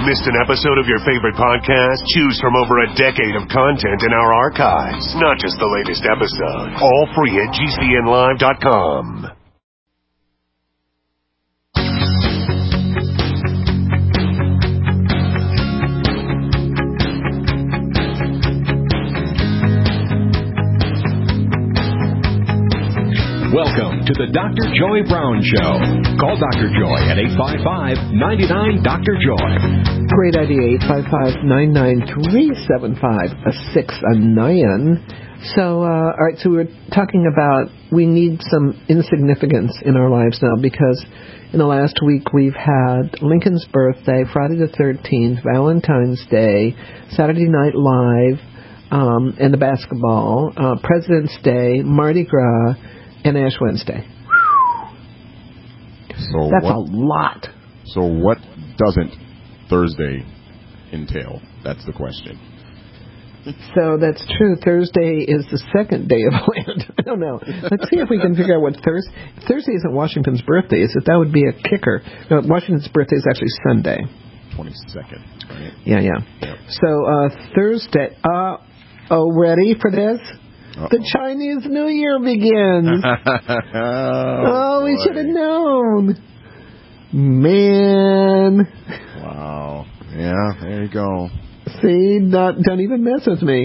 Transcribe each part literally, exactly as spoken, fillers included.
Missed an episode of your favorite podcast? Choose from over a decade of content in our archives, not just the latest episode. All free at G C N live dot com. Welcome to the Doctor Joy Brown Show. Call Doctor Joy at eight five five, nine nine, Doctor Joy. Great idea, eight five five, nine nine three, seven five six nine. So, uh, all right, so we were talking about we need some insignificance in our lives now because in the last week we've had Lincoln's birthday, Friday the thirteenth, Valentine's Day, Saturday Night Live, um, and the basketball, uh, President's Day, Mardi Gras, and Ash Wednesday. So That's what, a lot. So what doesn't Thursday entail? That's the question. So that's true. Thursday is the second day of Lent. I don't know. Let's see if we can figure out what Thursday... Thursday isn't Washington's birthday, is it? That would be a kicker. No, Washington's birthday is actually Sunday. twenty-second, right? Yeah, yeah. Yep. So uh, Thursday... Uh, oh, ready for this? Uh-oh. The Chinese New Year begins. oh, oh, we boy. should have known. Man. Wow. Yeah, there you go. See, not, don't even mess with me.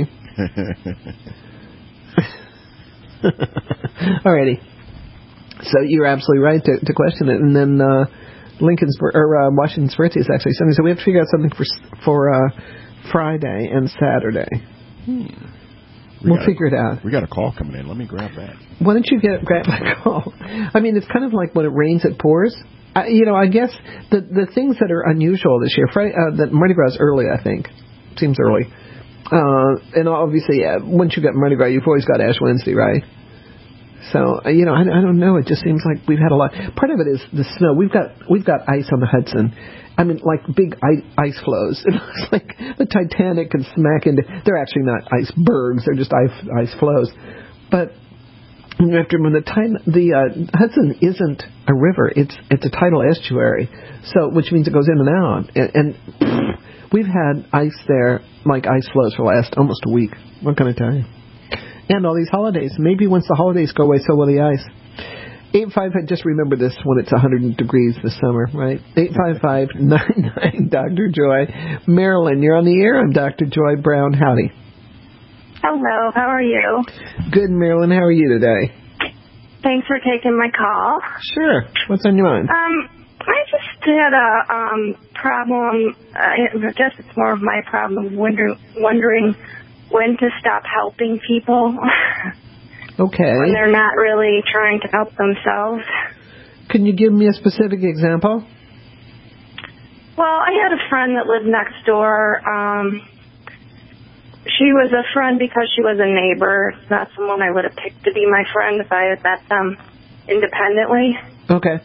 Alrighty. So you're absolutely right to, to question it. And then uh, Lincoln's or uh, Washington's birthday is actually Sunday, so we have to figure out something for for uh, Friday and Saturday. Hmm. We we'll got figure a, it out. We got a call coming in. Let me grab that. Why don't you get grab my call? I mean, it's kind of like when it rains, it pours. I, you know, I guess the the things that are unusual this year, Friday, uh, that Mardi Gras is early, I think. Seems early. Uh, and obviously, yeah, once you got Mardi Gras, you've always got Ash Wednesday, right? So, uh, you know, I, I don't know. It just seems like we've had a lot. Part of it is the snow. We've got we've got ice on the Hudson. I mean, like big ice, ice flows. It looks like the Titanic could smack into... They're actually not icebergs. They're just ice, ice flows. But after when the time, the uh, Hudson isn't a river. It's it's a tidal estuary, so which means it goes in and out. And, and we've had ice there, like ice flows for the last almost a week. What can I tell you? And all these holidays. Maybe once the holidays go away, so will the ice. eight five five, just remember this when it's one hundred degrees this summer, right? eight five five, nine nine, Doctor Joy. Marilyn, you're on the air. I'm Doctor Joy Brown. Howdy. Hello, how are you? Good, Marilyn. How are you today? Thanks for taking my call. Sure. What's on your mind? Um, I just had a um problem. Uh, I guess it's more of my problem, wonder, wondering when to stop helping people. Okay. When they're not really trying to help themselves. Can you give me a specific example? Well, I had a friend that lived next door. Um, she was a friend because she was a neighbor. It's not someone I would have picked to be my friend if I had met them independently. Okay.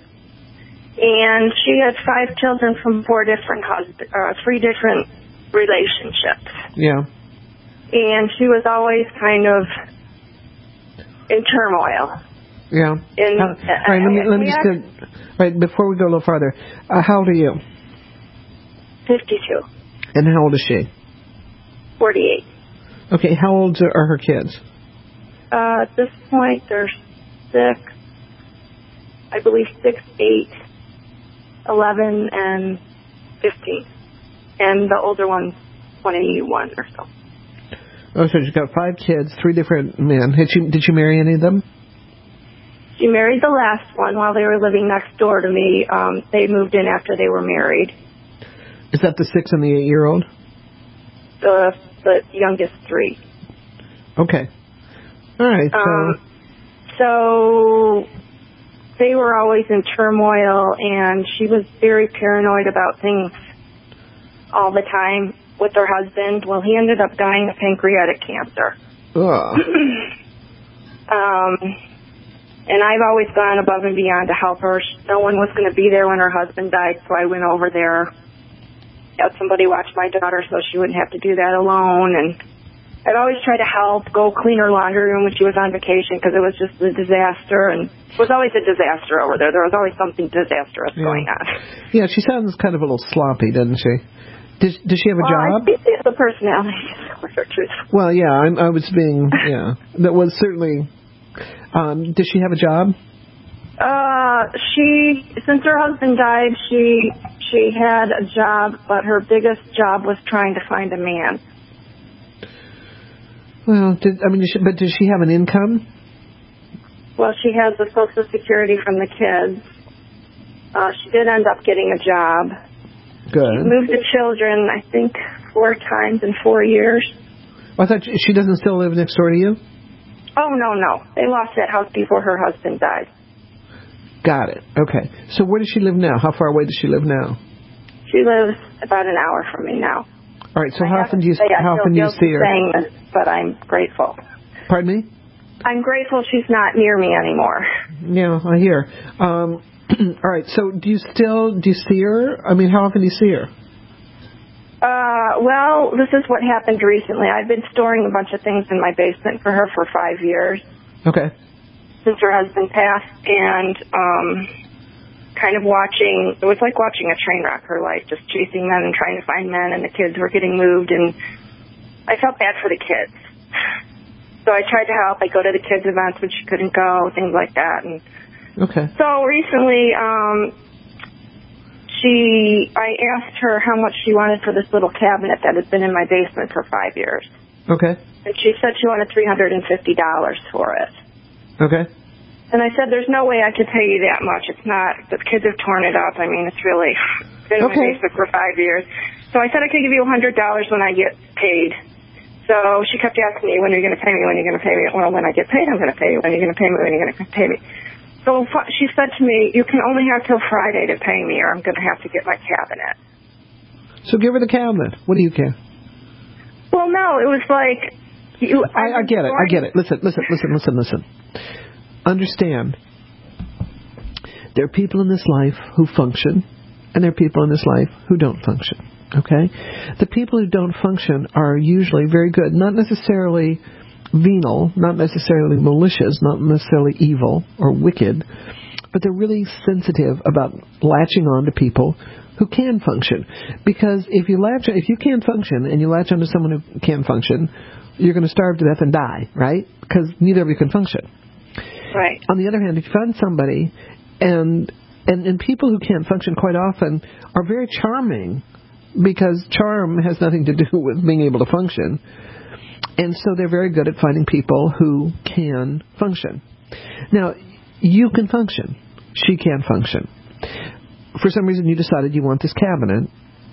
And she had five children from four different husbands, uh, three different relationships. Yeah. And she was always kind of in turmoil. Yeah. In, uh, all right, let me, let me just go, all right, before we go a little farther, uh, how old are you? fifty-two. And how old is she? forty-eight. Okay, how old are her kids? Uh, at this point, they're six, I believe six, eight, eleven, and fifteen. And the older one's twenty-one or so. Oh, so she's got five kids, three different men. Did she, did she marry any of them? She married the last one while they were living next door to me. Um, they moved in after they were married. Is that the six and the eight-year-old? The the youngest three. Okay. All right. So, um, so they were always in turmoil, and she was very paranoid about things all the time with her husband. Well, he ended up dying of pancreatic cancer. Ugh. um, and I've always gone above and beyond to help her. No one was going to be there when her husband died, so I went over there. Had somebody watch my daughter so she wouldn't have to do that alone. And I'd always try to help, go clean her laundry room when she was on vacation because it was just a disaster. And it was always a disaster over there. There was always something disastrous yeah. going on. Yeah, she sounds kind of a little sloppy, doesn't she? Does, does she have a well, job? I think she has a personality disorder, truthfully. Well, yeah, I'm, I was being, yeah. That was certainly, um, does she have a job? Uh, she, since her husband died, she, she had a job, but her biggest job was trying to find a man. Well, did, I mean, does she, but does she have an income? Well, she has the Social Security from the kids. Uh, she did end up getting a job. Good. She moved the children, I think, four times in four years. I thought she doesn't still live next door to you? Oh, no, no. They lost that house before her husband died. Got it. Okay. So where does she live now? How far away does she live now? She lives about an hour from me now. All right. So I how often do you how often do you see her? Saying this, but I'm grateful. Pardon me? I'm grateful she's not near me anymore. Yeah, I hear. Um, all right. So do you still do you see her? I mean, how often do you see her? Uh, well, this is what happened recently. I've been storing a bunch of things in my basement for her for five years. Okay. Since her husband passed, and um, kind of watching, it was like watching a train wreck, her life, just chasing men and trying to find men, and the kids were getting moved, and I felt bad for the kids. So I tried to help. I go to the kids' events when she couldn't go, things like that. And okay. So recently, um, she, I asked her how much she wanted for this little cabinet that had been in my basement for five years. Okay. And she said she wanted three hundred fifty dollars for it. Okay. And I said, there's no way I could pay you that much. It's not, the kids have torn it up. I mean, it's really been in okay. my basement for five years. So I said I could give you one hundred dollars when I get paid. So she kept asking me, when are you going to pay me, when are you going to pay me? Well, when I get paid, I'm going to pay you. When are you going to pay me, when are you going to pay me? So she said to me, you can only have till Friday to pay me, or I'm going to have to get my cabinet. So give her the cabinet. What do you care? Well, no, it was like... You, I, I get it. I get it. Listen, listen, listen, listen, listen. Understand, there are people in this life who function, and there are people in this life who don't function. Okay? The people who don't function are usually very good, not necessarily venal, not necessarily malicious, not necessarily evil or wicked, but they're really sensitive about latching on to people who can function. Because if you latch, if you can't function and you latch onto someone who can function, you're going to starve to death and die, right? Because neither of you can function. Right. On the other hand, if you find somebody, and and and people who can't function quite often are very charming, because charm has nothing to do with being able to function. And so they're very good at finding people who can function. Now, you can function. She can't function. For some reason, you decided you want this cabinet.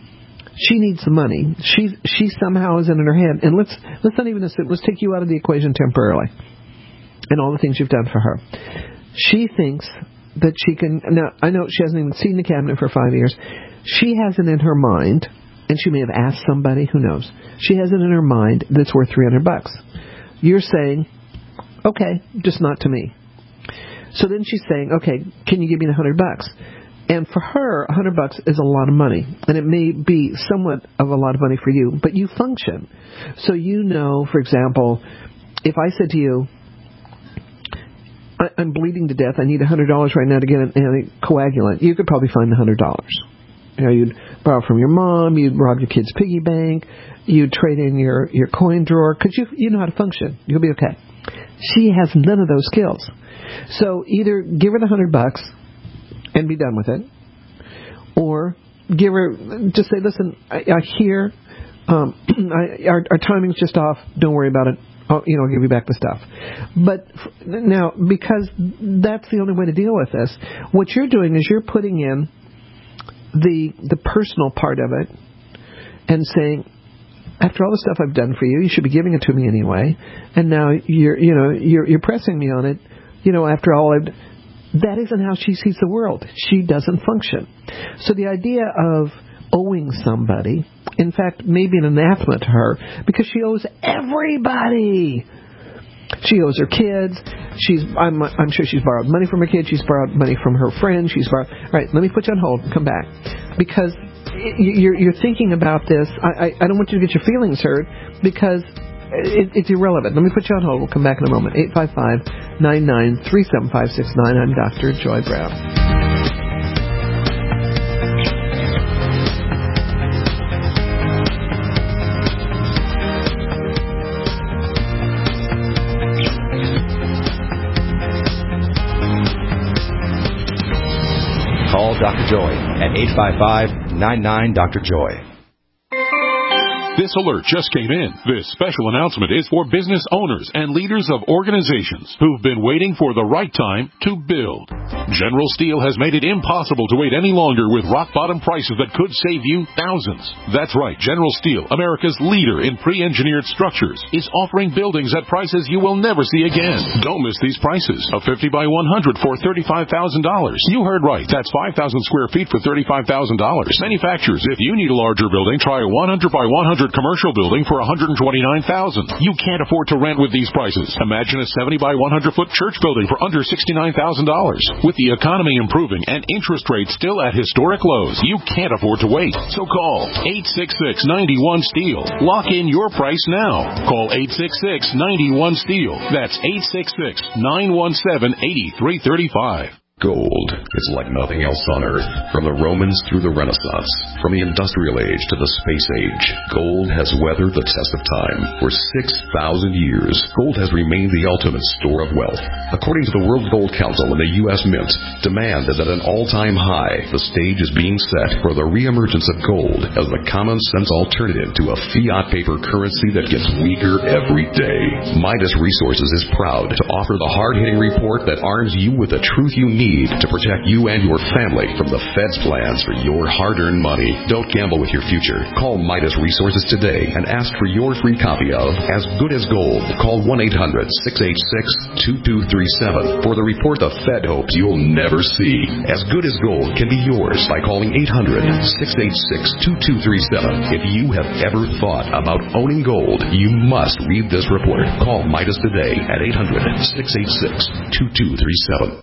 She needs the money. She she somehow is in her head. And let's let's not even assume. Let's take you out of the equation temporarily, and all the things you've done for her. She thinks that she can. Now, I know she hasn't even seen the cabinet for five years. She has it in her mind, and she may have asked somebody. Who knows? She has it in her mind that's worth three hundred bucks. You're saying, okay, just not to me. So then she's saying, okay, can you give me the hundred bucks? And for her, a hundred bucks is a lot of money, and it may be somewhat of a lot of money for you, but you function. So you know, for example, if I said to you, I, I'm bleeding to death, I need a hundred dollars right now to get an anticoagulant, you could probably find the hundred dollars. You know, you'd borrow from your mom, you'd rob your kid's piggy bank, you'd trade in your, your coin drawer, because you, you know how to function. You'll be okay. She has none of those skills. So either give her the hundred bucks and be done with it, or give her, just say, listen, I, I hear um, I, our, our timing's just off, don't worry about it, I'll, you know, I'll give you back the stuff. But f- now, because that's the only way to deal with this, what you're doing is you're putting in the the personal part of it and saying, after all the stuff I've done for you, you should be giving it to me anyway, and now you're, you know, you're, you're pressing me on it, you know, after all I've. That isn't how she sees the world. She doesn't function. So the idea of owing somebody, in fact, may be an anathema to her, because she owes everybody. She owes her kids. She's, I'm, I'm sure she's borrowed money from her kids. She's borrowed money from her friends. She's borrowed. All right, let me put you on hold and come back, because you're, you're thinking about this. I, I, I don't want you to get your feelings hurt, because It, it's irrelevant. Let me put you on hold. We'll come back in a moment. eight five five, nine nine three seven five six nine. I'm Doctor Joy Brown. Doctor Joy at eight five five, nine nine, Doctor Joy. This alert just came in. This special announcement is for business owners and leaders of organizations who've been waiting for the right time to build. General Steel has made it impossible to wait any longer with rock-bottom prices that could save you thousands. That's right. General Steel, America's leader in pre-engineered structures, is offering buildings at prices you will never see again. Don't miss these prices. A fifty by one hundred for thirty-five thousand dollars. You heard right. That's five thousand square feet for thirty-five thousand dollars. Manufacturers, if you need a larger building, try a one hundred by one hundred commercial building for one hundred twenty-nine thousand dollars. You can't afford to rent with these prices. Imagine a seventy by one hundred foot church building for under sixty-nine thousand dollars. With the economy improving and interest rates still at historic lows, you can't afford to wait. So call eight six six, nine one, STEEL. Lock in your price now. Call eight six six, nine one, STEEL. That's eight six six, nine one seven, eight three three five. Gold is like nothing else on Earth. From the Romans through the Renaissance, from the Industrial Age to the Space Age, gold has weathered the test of time. For six thousand years, gold has remained the ultimate store of wealth. According to the World Gold Council and the U S Mint, demand is at an all-time high. The stage is being set for the reemergence of gold as the common-sense alternative to a fiat paper currency that gets weaker every day. Midas Resources is proud to offer the hard-hitting report that arms you with the truth you need to protect you and your family from the Fed's plans for your hard-earned money. Don't gamble with your future. Call Midas Resources today and ask for your free copy of As Good as Gold. Call one eight hundred, six eight six, two two three seven for the report the Fed hopes you'll never see. As Good as Gold can be yours by calling eight hundred, six eight six, two two three seven. If you have ever thought about owning gold, you must read this report. Call Midas today at eight hundred, six eight six, two two three seven.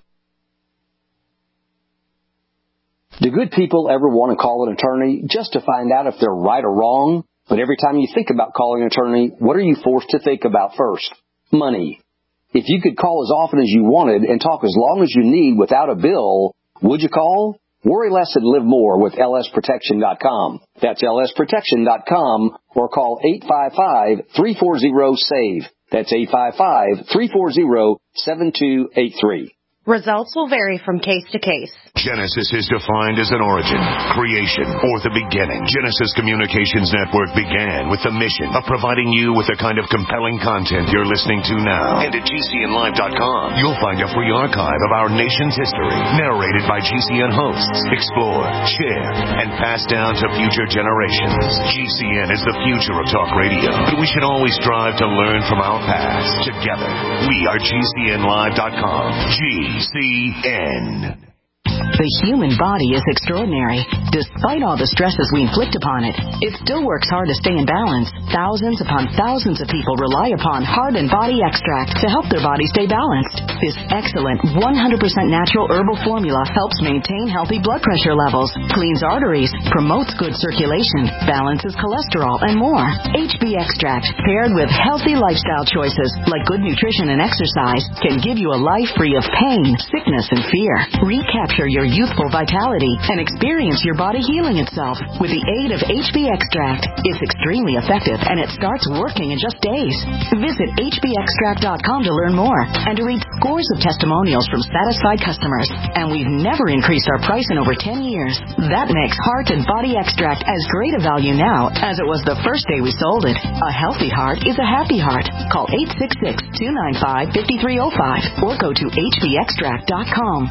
Do good people ever want to call an attorney just to find out if they're right or wrong? But every time you think about calling an attorney, what are you forced to think about first? Money. If you could call as often as you wanted and talk as long as you need without a bill, would you call? Worry less and live more with L S protection dot com. That's L S protection dot com or call eight five five, three four zero, SAVE. That's eight five five, three four zero, seven two eight three. Results will vary from case to case. Genesis is defined as an origin, creation, or the beginning. Genesis Communications Network began with the mission of providing you with the kind of compelling content you're listening to now. And at G C N live dot com, you'll find a free archive of our nation's history, narrated by G C N hosts, explored, shared, and passed down to future generations. G C N is the future of talk radio, but we should always strive to learn from our past. Together, we are G C N live dot com. G C N. The human body is extraordinary. Despite all the stresses we inflict upon it, it still works hard to stay in balance. Thousands upon thousands of people rely upon Heart and Body Extract to help their body stay balanced. This excellent one hundred percent natural herbal formula helps maintain healthy blood pressure levels, cleans arteries, promotes good circulation, balances cholesterol, and more. H B Extract, paired with healthy lifestyle choices like good nutrition and exercise, can give you a life free of pain, sickness, and fear. Recapture your youthful vitality and experience your body healing itself with the aid of H B Extract. It's extremely effective and it starts working in just days. Visit H B extract dot com to learn more and to read scores of testimonials from satisfied customers. And we've never increased our price in over ten years. That makes Heart and Body Extract as great a value now as it was the first day we sold it. A healthy heart is a happy heart. Call eight six six, two nine five, five three zero five or go to H B extract dot com.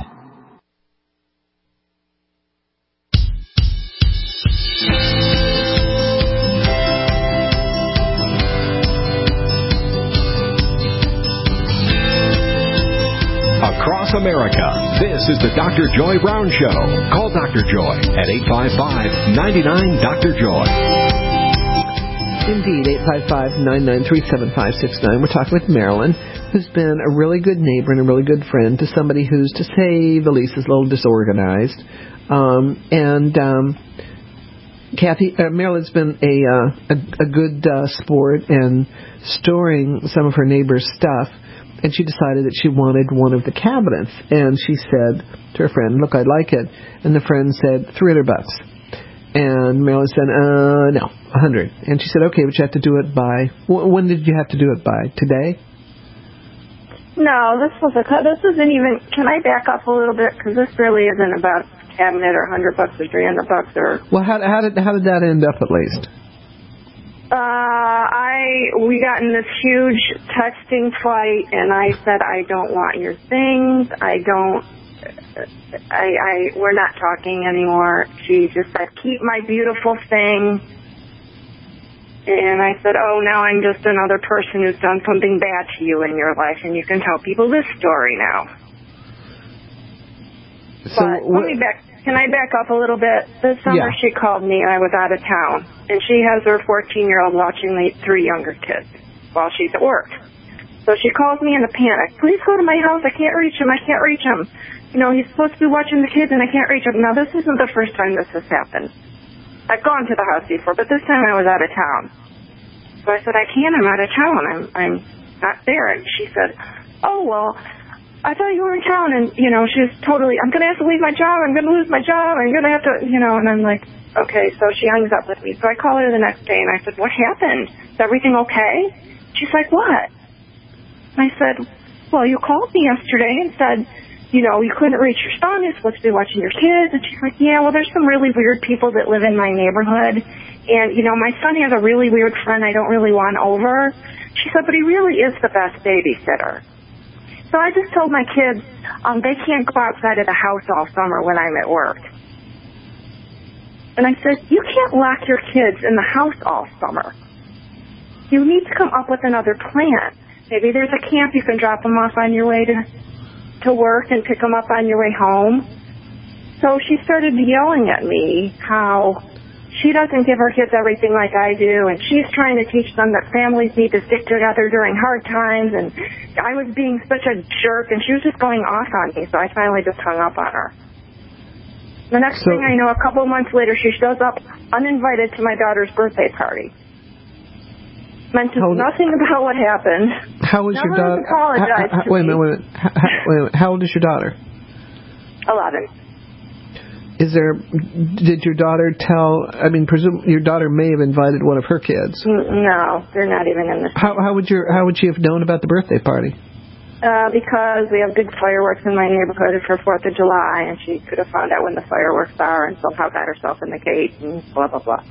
Across America, this is the Doctor Joy Brown Show. Call Doctor Joy at eight five five, nine nine, Doctor Joy. Indeed, eight five five, nine nine three, seven five six nine. We're talking with Marilyn, who's been a really good neighbor and a really good friend to somebody who's, to say the least, is a little disorganized. Um, and um, Kathy, uh, Marilyn's been a, uh, a, a good uh, sport and storing some of her neighbor's stuff. And she decided that she wanted one of the cabinets. And she said to her friend, look, I'd like it. And the friend said, three hundred bucks. And Marilyn said, uh, no, one hundred. And she said, okay, but you have to do it by, when did you have to do it by? Today? No, this was a, this isn't even, can I back up a little bit? Because this really isn't about a cabinet or a hundred bucks or three hundred bucks or. Well, how, how did how did that end up at least? Uh, I we got in this huge texting fight, and I said, I don't want your things. I don't. I, I we're not talking anymore. She just said, keep my beautiful thing. And I said, oh, now I'm just another person who's done something bad to you in your life, and you can tell people this story now. So but what, let me back. Can I back up a little bit? This summer yeah. she called me, and I was out of town, and she has her fourteen-year-old watching the three younger kids while she's at work. So she calls me in a panic. Please go to my house. I can't reach him. I can't reach him. You know, he's supposed to be watching the kids, and I can't reach him. Now, this isn't the first time this has happened. I've gone to the house before, but this time I was out of town. So I said, I can't. I'm out of town. I'm I'm not there. And she said, oh, well, I thought you were in town. And, you know, she was totally, I'm going to have to leave my job. I'm going to lose my job. I'm going to have to, you know, and I'm like, okay. So she hangs up with me. So I call her the next day, and I said, what happened? Is everything okay? She's like, what? And I said, well, you called me yesterday and said, you know, you couldn't reach your son. You're supposed to be watching your kids. And she's like, yeah, well, there's some really weird people that live in my neighborhood. And, you know, my son has a really weird friend I don't really want over. She said, but he really is the best babysitter. So I just told my kids um, they can't go outside of the house all summer when I'm at work. And I said, you can't lock your kids in the house all summer. You need to come up with another plan. Maybe there's a camp you can drop them off on your way to to work and pick them up on your way home. So she started yelling at me how she doesn't give her kids everything like I do, and she's trying to teach them that families need to stick together during hard times, and I was being such a jerk, and she was just going off on me, so I finally just hung up on her. The next so, thing I know, a couple of months later, she shows up uninvited to my daughter's birthday party. Mentioned nothing about what happened. How was Never your daughter? Apologized how, how, to wait a minute, me. wait a minute. How, wait a minute. How old is your daughter? Eleven. Is there? Did your daughter tell? I mean, presume your daughter may have invited one of her kids. No, they're not even in the. How, how would your? How would she have known about the birthday party? Uh, because we have big fireworks in my neighborhood for Fourth of July, and she could have found out when the fireworks are, and somehow got herself in the gate, and blah blah blah.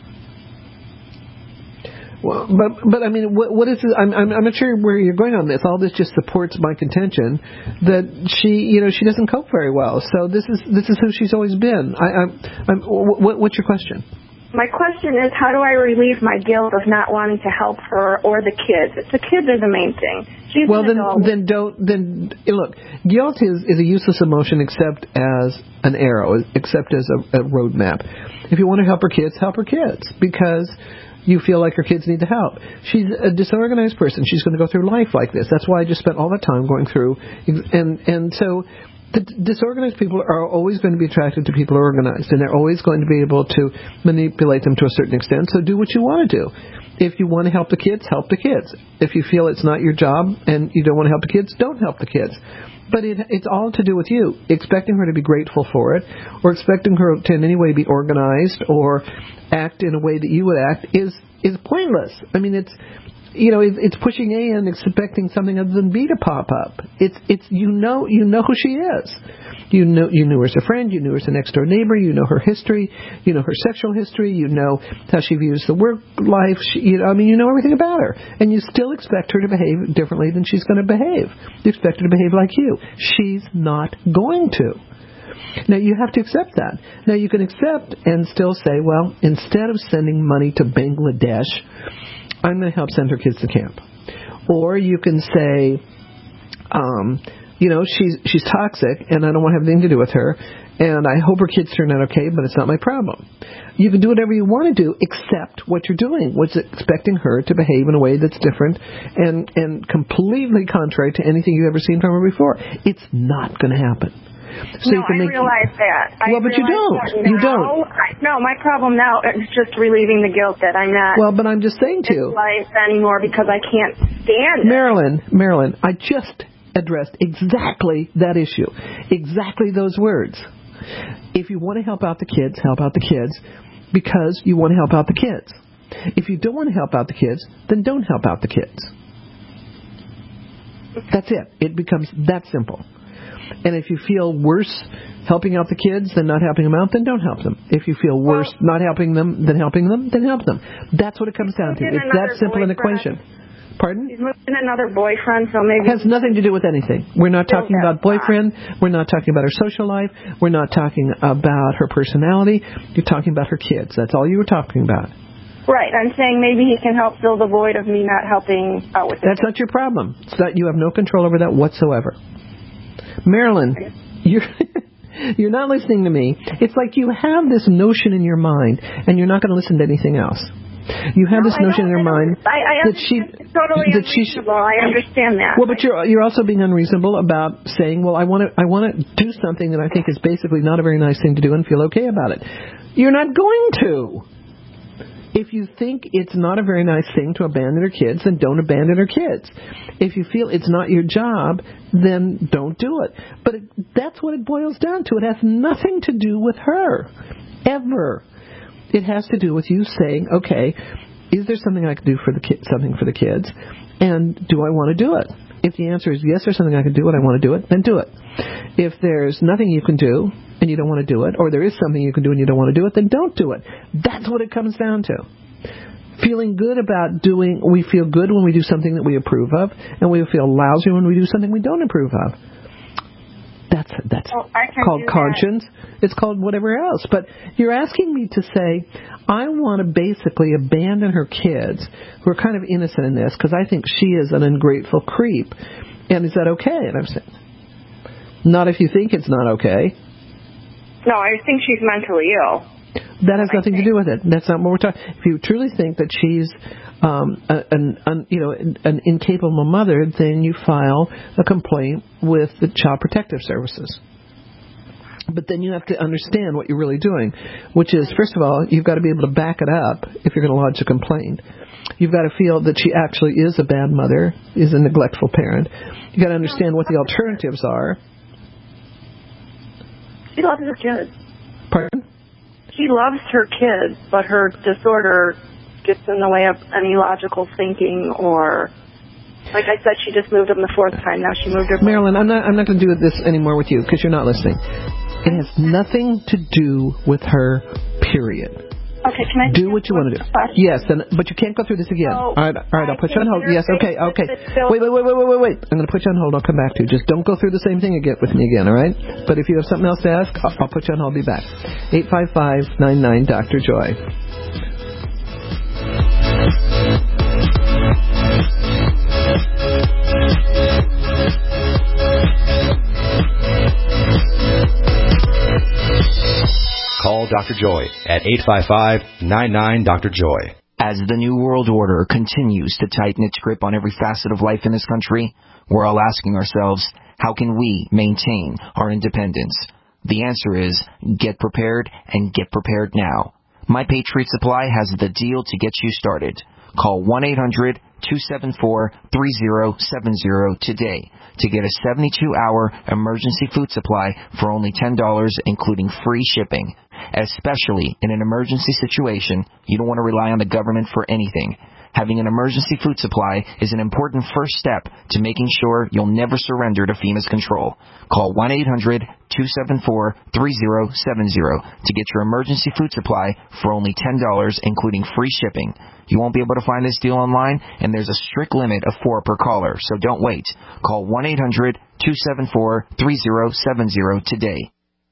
Well, but but I mean, what what is it? I'm I'm I'm not sure where you're going on this. All this just supports my contention that she, you know, she doesn't cope very well. So this is this is who she's always been. I, I'm, I'm what, what's your question? My question is, how do I relieve my guilt of not wanting to help her or the kids? It's the kids are the main thing. She's well, then adult. then don't then look. Guilt is is a useless emotion except as an arrow, except as a, a roadmap. If you want to help her kids, help her kids because you feel like her kids need the help. She's a disorganized person. She's going to go through life like this. That's why I just spent all that time going through. And and so the disorganized people are always going to be attracted to people who are organized, and they're always going to be able to manipulate them to a certain extent. So do what you want to do. If you want to help the kids, help the kids. If you feel it's not your job and you don't want to help the kids, don't help the kids. But it, it's all to do with you. Expecting her to be grateful for it, or expecting her to in any way be organized or act in a way that you would act is is pointless. I mean, it's you know, it, it's pushing A and expecting something other than B to pop up. It's it's you know you know who she is. You know you knew her as a friend. You knew her as a next door neighbor. You know her history. You know her sexual history. You know how she views the work life. She, you know, I mean, you know everything about her, and you still expect her to behave differently than she's going to behave. You expect her to behave like you. She's not going to. Now, you have to accept that. Now, you can accept and still say, well, instead of sending money to Bangladesh, I'm going to help send her kids to camp. Or you can say, um, you know, she's she's toxic, and I don't want to have anything to do with her, and I hope her kids turn out okay, but it's not my problem. You can do whatever you want to do, except what you're doing, which is expecting her to behave in a way that's different and, and completely contrary to anything you've ever seen from her before. It's not going to happen. So no, you can I make, realize that. Well, I but you don't. Now, you don't. I, no, my problem now is just relieving the guilt that I'm not. Well, but I'm just saying to you, life anymore because I can't stand it. Marilyn, Marilyn, I just addressed exactly that issue, exactly those words. If you want to help out the kids, help out the kids because you want to help out the kids. If you don't want to help out the kids, then don't help out the kids. That's it. It becomes that simple. And if you feel worse helping out the kids than not helping them out, then don't help them. If you feel worse well, not helping them than helping them, then help them. That's what it comes down to. It's that simple an equation. Pardon? She's moved in another boyfriend, so maybe... It has nothing to do with anything. We're not talking about boyfriend. We're not talking about her social life. We're not talking about her personality. You're talking about her kids. That's all you were talking about. Right. I'm saying maybe he can help fill the void of me not helping out with it. That's not your problem. It's not, you have no control over that whatsoever. Marilyn, you're... You're not listening to me. It's like you have this notion in your mind, and you're not going to listen to anything else. You have no, this notion in your mind I, I that she it's totally that she unreasonable. I understand that. Well, but you're you're also being unreasonable about saying, well, I want to I want to do something that I think is basically not a very nice thing to do and feel okay about it. You're not going to. If you think it's not a very nice thing to abandon her kids, then don't abandon her kids. If you feel it's not your job, then don't do it. But it, that's what it boils down to. It has nothing to do with her, ever. It has to do with you saying, okay, is there something I can do for the ki- something for the kids, and do I want to do it? If the answer is yes, there's something I can do and I want to do it, then do it. If there's nothing you can do and you don't want to do it, or there is something you can do and you don't want to do it, then don't do it. That's what it comes down to. Feeling good about doing, we feel good when we do something that we approve of, and we feel lousy when we do something we don't approve of. That's that's well, called conscience. That. It's called whatever else. But you're asking me to say, I want to basically abandon her kids, who are kind of innocent in this, because I think she is an ungrateful creep. And is that okay? And I'm saying, not if you think it's not okay. No, I think she's mentally ill. That has nothing to do with it. That's not what we're talking. If you truly think that she's um, a, an, an you know an incapable mother, then you file a complaint with the Child Protective Services. But then you have to understand what you're really doing, which is, first of all, you've got to be able to back it up if you're going to lodge a complaint. You've got to feel that she actually is a bad mother, is a neglectful parent. You've got to understand what the alternatives are. She loves her kids. Pardon? She loves her kids, but her disorder gets in the way of any logical thinking, or, like I said, she just moved them the fourth time. Now she moved her. Marilyn, I'm not. I'm not going to do this anymore with you because you're not listening. It has nothing to do with her. Period. Okay, can I do what you want to do? Yes, and but you can't go through this again. So all right, all right. I'll put you on hold. Yes, okay, okay. Wait, wait, wait, wait, wait, wait, wait. I'm going to put you on hold. I'll come back to you. Just don't go through the same thing again with me again. All right. But if you have something else to ask, I'll, I'll put you on hold. I'll be back. Eight five five nine nine Doctor Joy. Call Doctor Joy at eight five five nine nine Doctor Joy. As the New World Order continues to tighten its grip on every facet of life in this country, we're all asking ourselves, how can we maintain our independence? The answer is, get prepared and get prepared now. My Patriot Supply has the deal to get you started. Call one eight hundred two seven four three zero seven zero today to get a seventy-two hour emergency food supply for only ten dollars, including free shipping. Especially in an emergency situation, you don't want to rely on the government for anything. Having an emergency food supply is an important first step to making sure you'll never surrender to FEMA's control. Call one eight hundred two seven four three zero seven zero to get your emergency food supply for only ten dollars, including free shipping. You won't be able to find this deal online, and there's a strict limit of four per caller, so don't wait. Call one eight hundred two seven four three zero seven zero today.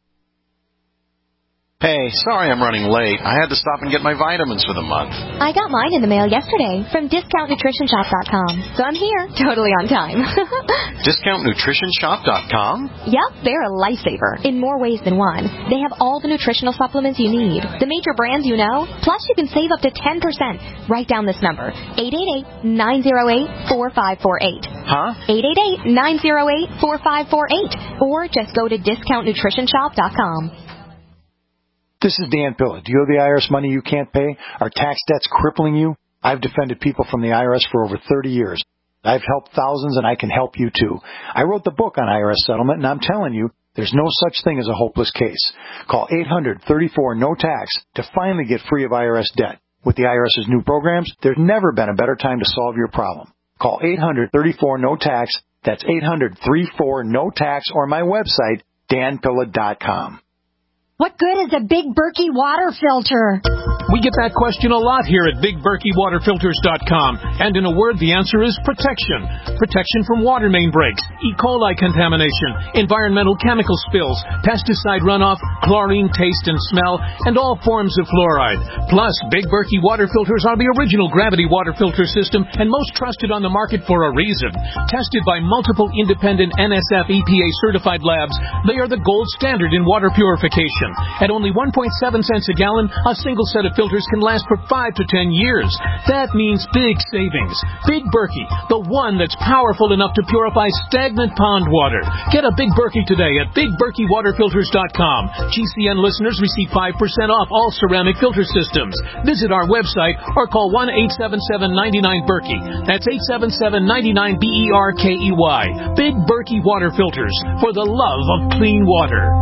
Hey, sorry I'm running late. I had to stop and get my vitamins for the month. I got mine in the mail yesterday from discount nutrition shop dot com, so I'm here, totally on time. discount nutrition shop dot com? Yep, they're a lifesaver in more ways than one. They have all the nutritional supplements you need, the major brands you know, plus you can save up to ten percent. Write down this number, eight eight eight nine zero eight four five four eight. Huh? eight eight eight nine zero eight four five four eight, or just go to discount nutrition shop dot com. This is Dan Pilla. Do you owe the I R S money you can't pay? Are tax debts crippling you? I've defended people from the I R S for over thirty years. I've helped thousands, and I can help you too. I wrote the book on I R S settlement, and I'm telling you, there's no such thing as a hopeless case. Call eight hundred thirty-four no tax to finally get free of I R S debt. With the IRS's new programs, there's never been a better time to solve your problem. Call eight hundred thirty-four no tax That's eight hundred, three four, no tax, or my website, dan pilla dot com. What good is a Big Berkey water filter? We get that question a lot here at big berkey water filters dot com. And in a word, the answer is protection. Protection from water main breaks, E. coli contamination, environmental chemical spills, pesticide runoff, chlorine taste and smell, and all forms of fluoride. Plus, Big Berkey water filters are the original gravity water filter system and most trusted on the market for a reason. Tested by multiple independent N S F E P A certified labs, they are the gold standard in water purification. At only one point seven cents a gallon, a single set of filters can last for five to ten years. That means big savings. Big Berkey, the one that's powerful enough to purify stagnant pond water. Get a Big Berkey today at big berkey water filters dot com. G C N listeners receive five percent off all ceramic filter systems. Visit our website or call one eight seven seven, nine nine, Berkey. That's eight seven seven, nine nine, B E R K E Y. Big Berkey Water Filters, for the love of clean water.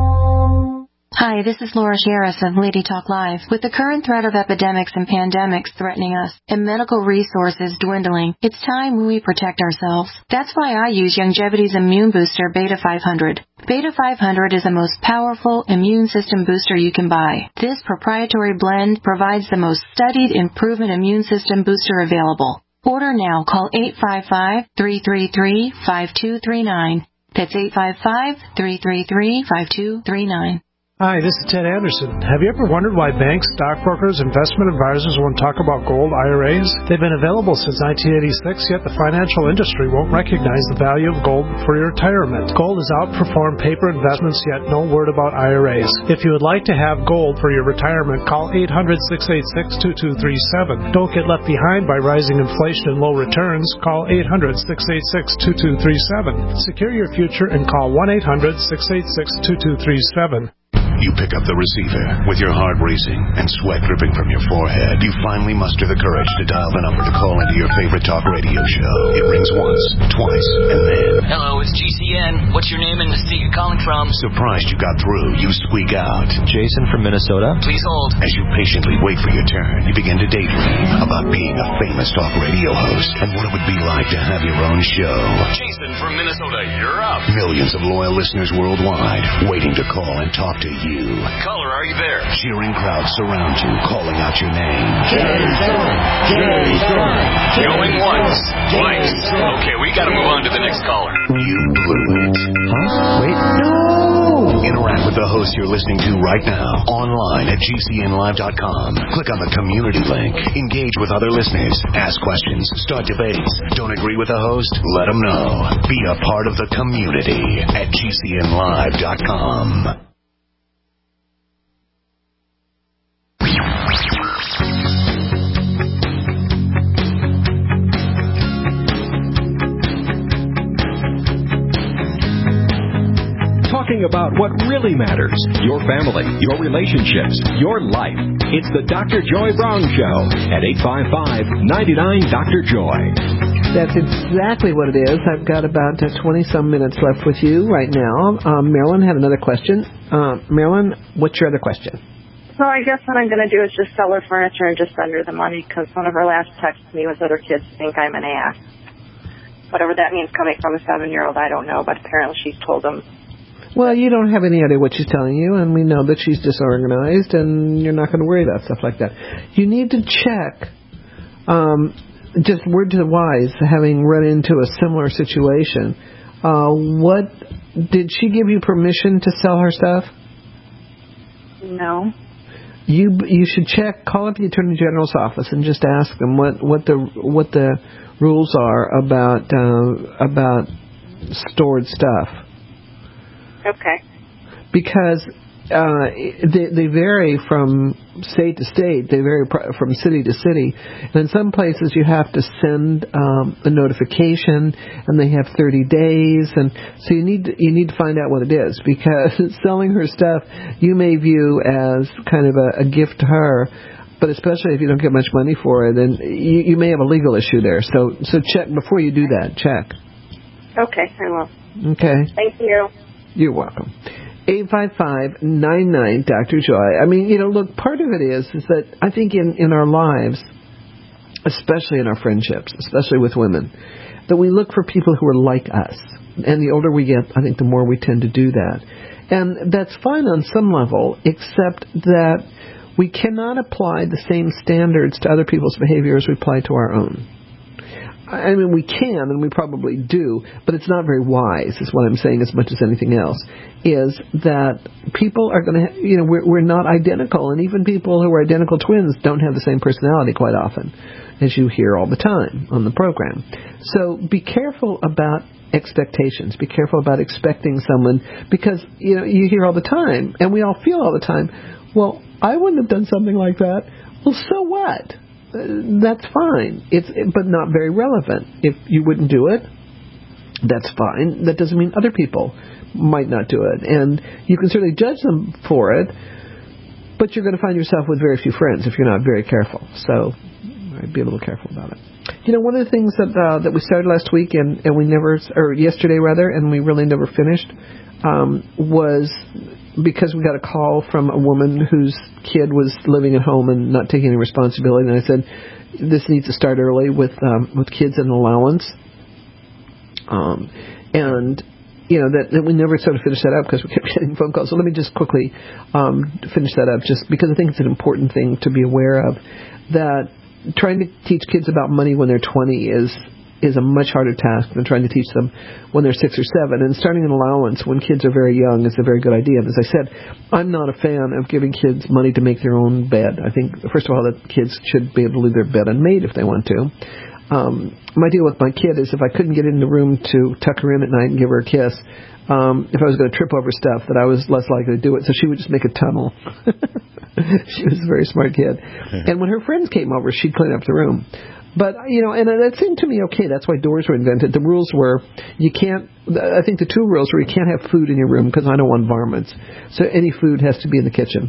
Hi, this is Laura Sherris of Lady Talk Live. With the current threat of epidemics and pandemics threatening us and medical resources dwindling, it's time we protect ourselves. That's why I use Youngevity's immune booster Beta five hundred. Beta five hundred is the most powerful immune system booster you can buy. This proprietary blend provides the most studied improvement immune system booster available. Order now. Call eight five five, three three three, five two three nine. That's eight five five, three three three, five two three nine. Hi, this is Ted Anderson. Have you ever wondered why banks, stockbrokers, investment advisors won't talk about gold I R As? They've been available since nineteen eighty-six, yet the financial industry won't recognize the value of gold for your retirement. Gold has outperformed paper investments, yet no word about I R As. If you would like to have gold for your retirement, call eight hundred, six eight six, two two three seven. Don't get left behind by rising inflation and low returns. Call eight hundred, six eight six, two two three seven. Secure your future and call one eight hundred, six eight six, two two three seven. You pick up the receiver with your heart racing and sweat dripping from your forehead. You finally muster the courage to dial the number to call into your favorite talk radio show. It rings once, twice, and then... Hello, it's G C N. What's your name and the state you're calling from? Surprised you got through, you squeak out. Jason from Minnesota. Please hold. As you patiently wait for your turn, you begin to daydream about being a famous talk radio host and what it would be like to have your own show. Jason from Minnesota, you're up. Millions of loyal listeners worldwide waiting to call and talk to you. Caller, are you there? Cheering crowds surround you, calling out your name. Jason! Jason! Going once, twice. Okay, we gotta move on to the next caller. You blew it. Huh? Wait. No! Interact with the host you're listening to right now, online at G C N live dot com. Click on the community link. Engage with other listeners. Ask questions. Start debates. Don't agree with the host? Let them know. Be a part of the community at G C N live dot com. Talking about what really matters, your family, your relationships, your life. It's the Doctor Joy Brown Show at eight five five, nine nine, Doctor Joy. That's exactly what it is. I've got about uh, twenty-some minutes left with you right now. Um, Marilyn had another question. Uh, Marilyn, what's your other question? So I guess what I'm going to do is just sell her furniture and just send her the money, because one of her last texts to me was that her kids think I'm an ass. Whatever that means coming from a seven-year-old, I don't know, but apparently she's told them. Well, you don't have any idea what she's telling you, and we know that she's disorganized, and you're not going to worry about stuff like that. You need to check, um, just word to the wise, having run into a similar situation. Uh, what did she give you permission to sell her stuff? No. You you should check. Call up the Attorney General's office and just ask them what, what the what the rules are about uh, about stored stuff. Okay. Because uh, they, they vary from state to state. They vary from city to city. And in some places you have to send um, a notification, and they have thirty days. And so you need to, you need to find out what it is, because selling her stuff you may view as kind of a, a gift to her. But especially if you don't get much money for it, then you, you may have a legal issue there. So so check before you do that. Check. Okay, I will. Okay. Thank you. You're welcome. eight five five, nine nine, Doctor Joy. I mean, you know, look, part of it is is that I think in, in our lives, especially in our friendships, especially with women, that we look for people who are like us. And the older we get, I think the more we tend to do that. And that's fine on some level, except that we cannot apply the same standards to other people's behavior as we apply to our own. I mean, we can, and we probably do, but it's not very wise, is what I'm saying, as much as anything else, is that people are going to, you know, we're, we're not identical, and even people who are identical twins don't have the same personality quite often, as you hear all the time on the program. So be careful about expectations. Be careful about expecting someone, because, you know, you hear all the time, and we all feel all the time, well, I wouldn't have done something like that. Well, so what? Uh, that's fine. It's but not very relevant. If you wouldn't do it, that's fine. That doesn't mean other people might not do it. And you can certainly judge them for it, but you're going to find yourself with very few friends if you're not very careful. So I'd be a little careful about it. You know, one of the things that uh, that we started last week and, and we never, or yesterday rather, and we really never finished, um, was because we got a call from a woman whose kid was living at home and not taking any responsibility. And I said, this needs to start early with um, with kids and allowance. Um, and, you know, that, that we never sort of finished that up because we kept getting phone calls. So let me just quickly um, finish that up, just because I think it's an important thing to be aware of, that trying to teach kids about money when they're twenty is is a much harder task than trying to teach them when they're six or seven. And starting an allowance when kids are very young is a very good idea. And as I said, I'm not a fan of giving kids money to make their own bed. I think, first of all, that kids should be able to leave their bed unmade if they want to. Um, my deal with my kid is if I couldn't get in the room to tuck her in at night and give her a kiss, um, if I was going to trip over stuff, that I was less likely to do it. So she would just make a tunnel. She was a very smart kid. And when her friends came over, she'd clean up the room. But, you know, and that seemed to me okay. That's why doors were invented. The rules were you can't, I think the two rules were you can't have food in your room because I don't want varmints. So any food has to be in the kitchen.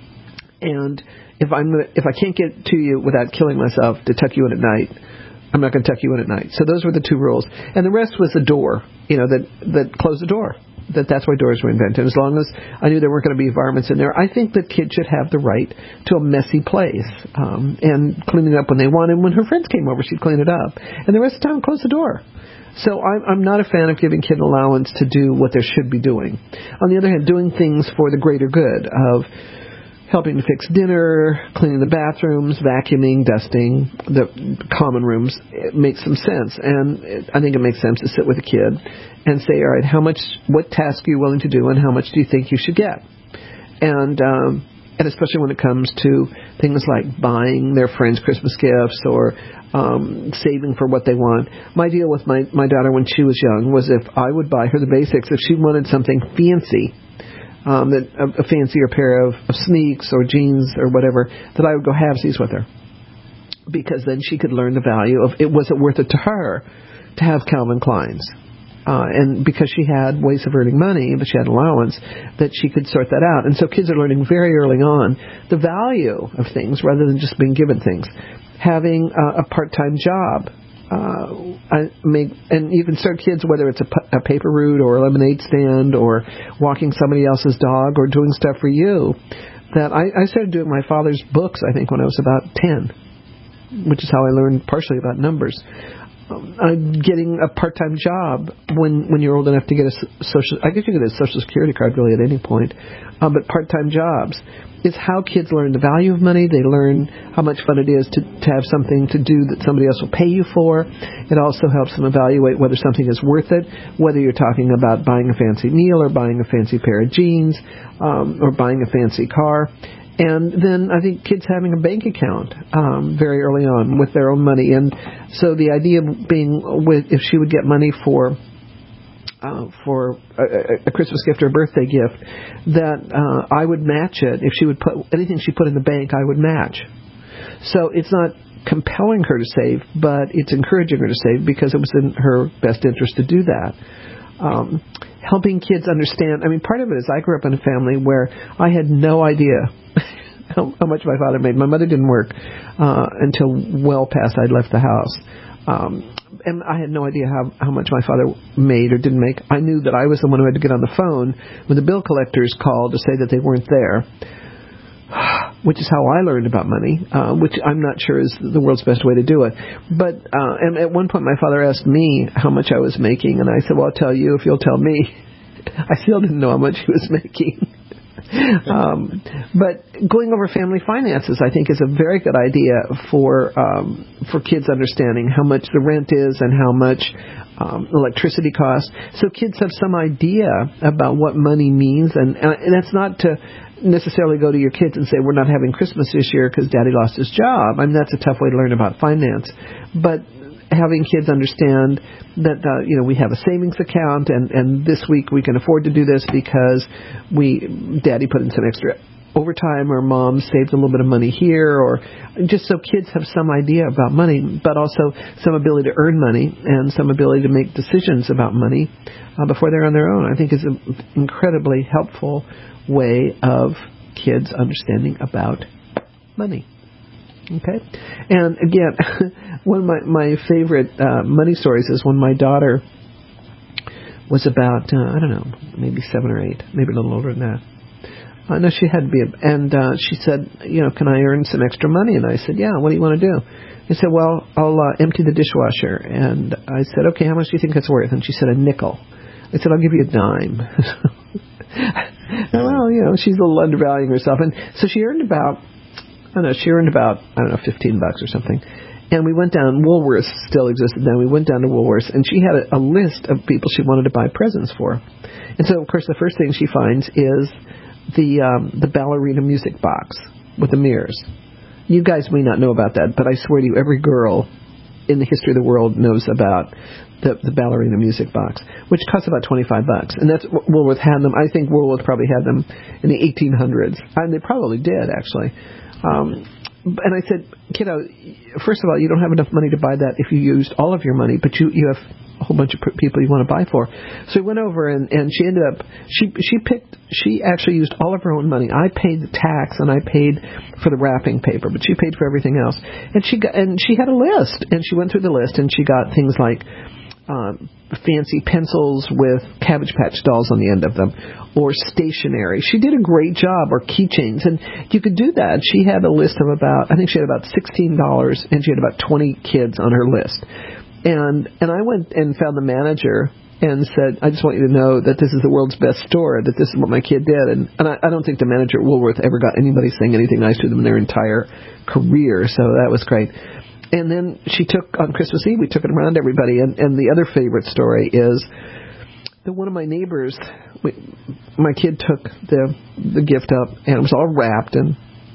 And if I'm gonna, if I can't get to you without killing myself to tuck you in at night, I'm not going to tuck you in at night. So those were the two rules. And the rest was the door, you know, that, that closed the door. That that's why doors were invented. As long as I knew there weren't going to be varmints in there, I think that kids should have the right to a messy place um, and cleaning it up when they want. And when her friends came over, she'd clean it up. And the rest of the time, close the door. So I'm, I'm not a fan of giving kids allowance to do what they should be doing. On the other hand, doing things for the greater good of helping to fix dinner, cleaning the bathrooms, vacuuming, dusting, the common rooms, it makes some sense. And it, I think it makes sense to sit with a kid and say, all right, how much, what task are you willing to do and how much do you think you should get? And, um, and especially when it comes to things like buying their friends Christmas gifts or um, saving for what they want. My deal with my, my daughter when she was young was if I would buy her the basics, if she wanted something fancy, Um, that a, a fancier pair of, of sneaks or jeans or whatever, that I would go halvesies with her, because then she could learn the value of it. Was it worth it to her to have Calvin Klein's? Uh, and because she had ways of earning money, but she had allowance, that she could sort that out. And so kids are learning very early on the value of things rather than just being given things. Having uh, a part-time job. Uh, I make, and you can start kids, whether it's a, a paper route or a lemonade stand or walking somebody else's dog or doing stuff for you. That I, I started doing my father's books, I think, when I was about ten, which is how I learned partially about numbers. Um, I'm getting a part-time job when when you're old enough to get a social. I guess you get a Social Security card really at any point, uh, but part-time jobs is how kids learn the value of money. They learn how much fun it is to, to have something to do that somebody else will pay you for. It also helps them evaluate whether something is worth it, whether you're talking about buying a fancy meal or buying a fancy pair of jeans um, or buying a fancy car. And then I think kids having a bank account um, very early on with their own money. And so the idea being with if she would get money for Uh, for a, a Christmas gift or a birthday gift, that uh, I would match it. If she would put anything she put in the bank, I would match. So it's not compelling her to save, but it's encouraging her to save because it was in her best interest to do that. Um, helping kids understand. I mean, part of it is I grew up in a family where I had no idea how, how much my father made. My mother didn't work uh, until well past I'd left the house. Um, and I had no idea how, how much my father made or didn't make. I knew that I was the one who had to get on the phone when the bill collectors called to say that they weren't there. which is how I learned about money, uh, which I'm not sure is the world's best way to do it. But uh, and at one point, my father asked me how much I was making, and I said, well, I'll tell you if you'll tell me. I still didn't know how much he was making. um, but going over family finances, I think, is a very good idea for um, for kids understanding how much the rent is and how much um, electricity costs. So kids have some idea about what money means, and, and that's not to necessarily go to your kids and say, we're not having Christmas this year because Daddy lost his job. I mean, that's a tough way to learn about finance. But having kids understand that, uh, you know, we have a savings account, and, and this week we can afford to do this because we, Daddy put in some extra overtime, or Mom saved a little bit of money here, or just so kids have some idea about money, but also some ability to earn money and some ability to make decisions about money uh, before they're on their own, I think is an incredibly helpful way of kids understanding about money. Okay? And again, one of my, my favorite uh, money stories is when my daughter was about, uh, I don't know, maybe seven or eight, maybe a little older than that. I know she had to be, a, and uh, she said, you know, can I earn some extra money? And I said, yeah, what do you want to do? He said, well, I'll uh, empty the dishwasher. And I said, okay, how much do you think it's worth? And she said, a nickel. I said, I'll give you a dime. Well, you know, she's a little undervaluing herself. And so she earned about, I don't know, she earned about, I don't know, fifteen bucks or something. And we went down, Woolworths still existed then, we went down to Woolworths, and she had a, a list of people she wanted to buy presents for. And so, of course, the first thing she finds is the um, the ballerina music box with the mirrors. You guys may not know about that, but I swear to you, every girl in the history of the world knows about the, the ballerina music box, which costs about twenty-five bucks. And that's, Woolworth had them. I think Woolworth probably had them in the eighteen hundreds. And they probably did, actually. Um, and I said, kiddo, first of all, you don't have enough money to buy that if you used all of your money, but you, you have a whole bunch of people you want to buy for. So we went over, and, and she ended up, she she picked, she actually used all of her own money. I paid the tax, and I paid for the wrapping paper, but she paid for everything else. And she got, and she had a list, and she went through the list, and she got things like um, fancy pencils with Cabbage Patch dolls on the end of them, or stationery. She did a great job, or keychains, and you could do that. She had a list of about, I think she had about sixteen dollars, and she had about twenty kids on her list. And and I went and found the manager and said, I just want you to know that this is the world's best store, that this is what my kid did. And, and I, I don't think the manager at Woolworth ever got anybody saying anything nice to them in their entire career, so that was great. And then she took, on Christmas Eve, we took it around to everybody. And, and the other favorite story is that one of my neighbors, we, my kid took the the gift up, and it was all wrapped, and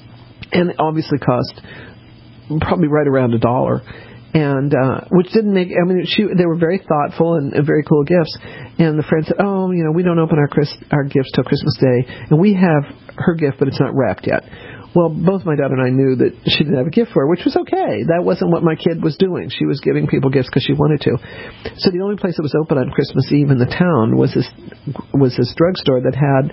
and it obviously cost probably right around a dollar. And, uh, which didn't make, I mean, she, they were very thoughtful and, and very cool gifts. And the friend said, oh, you know, we don't open our Chris, our gifts till Christmas Day, and we have her gift, but it's not wrapped yet. Well, both my daughter and I knew that she didn't have a gift for her, which was okay. That wasn't what my kid was doing. She was giving people gifts because she wanted to. So the only place that was open on Christmas Eve in the town was this, was this drugstore that had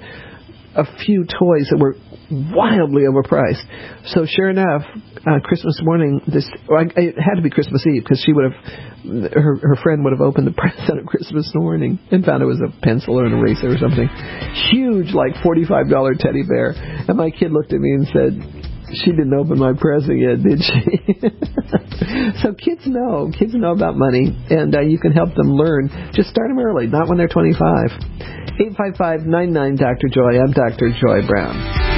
a few toys that were wildly overpriced. So sure enough, uh, Christmas morning, this well, it had to be Christmas Eve because she would have, her her friend would have opened the present on Christmas morning and found it was a pencil or an eraser or something. Huge, like forty-five dollars teddy bear. And my kid looked at me and said, she didn't open my present yet, did she? So kids know. Kids know about money, and uh, you can help them learn. Just start them early, not when they're twenty-five. eight five five, nine nine, Doctor Joy. I'm Doctor Joy Brown.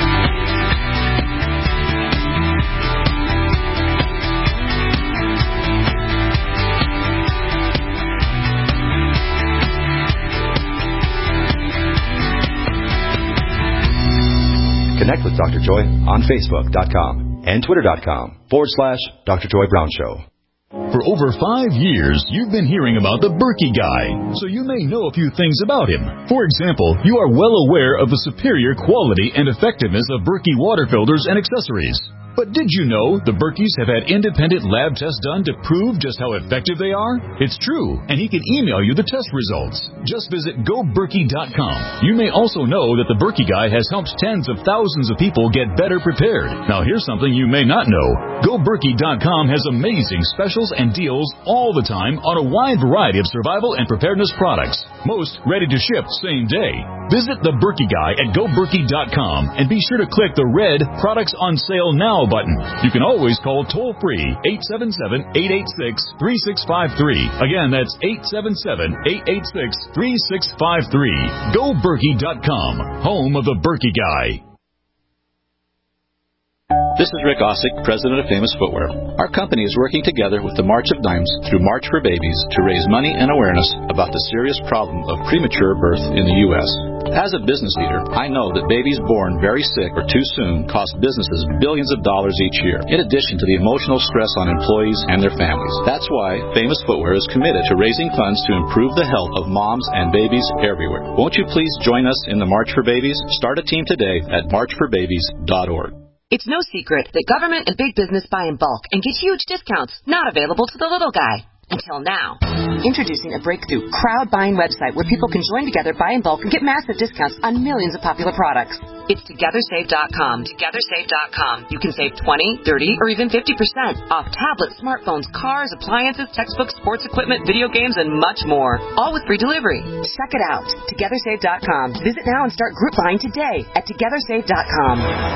Connect with Doctor Joy on Facebook dot com and Twitter dot com forward slash Doctor Joy Brown Show. For over five years, you've been hearing about the Berkey Guy, so you may know a few things about him. For example, you are well aware of the superior quality and effectiveness of Berkey water filters and accessories. But did you know the Berkeys have had independent lab tests done to prove just how effective they are? It's true, and he can email you the test results. Just visit go berkey dot com. You may also know that the Berkey Guy has helped tens of thousands of people get better prepared. Now here's something you may not know. go berkey dot com has amazing specials and deals all the time on a wide variety of survival and preparedness products. Most ready to ship same day. Visit the Berkey Guy at go berkey dot com and be sure to click the red Products on Sale Now button. You can always call toll-free eight seven seven, eight eight six, three six five three. Again, that's eight seven seven, eight eight six, three six five three. go berkey dot com, home of the Berkey Guy. This is Rick Ossick, president of Famous Footwear. Our company is working together with the March of Dimes through March for Babies to raise money and awareness about the serious problem of premature birth in the U S As a business leader, I know that babies born very sick or too soon cost businesses billions of dollars each year, in addition to the emotional stress on employees and their families. That's why Famous Footwear is committed to raising funds to improve the health of moms and babies everywhere. Won't you please join us in the March for Babies? Start a team today at march for babies dot org. It's no secret that government and big business buy in bulk and get huge discounts not available to the little guy. Until now. Introducing a breakthrough crowd buying website where people can join together, buy in bulk, and get massive discounts on millions of popular products. It's together save dot com. together save dot com. You can save twenty, thirty, or even fifty percent off tablets, smartphones, cars, appliances, textbooks, sports equipment, video games, and much more. All with free delivery. Check it out. together save dot com. Visit now and start group buying today at together save dot com.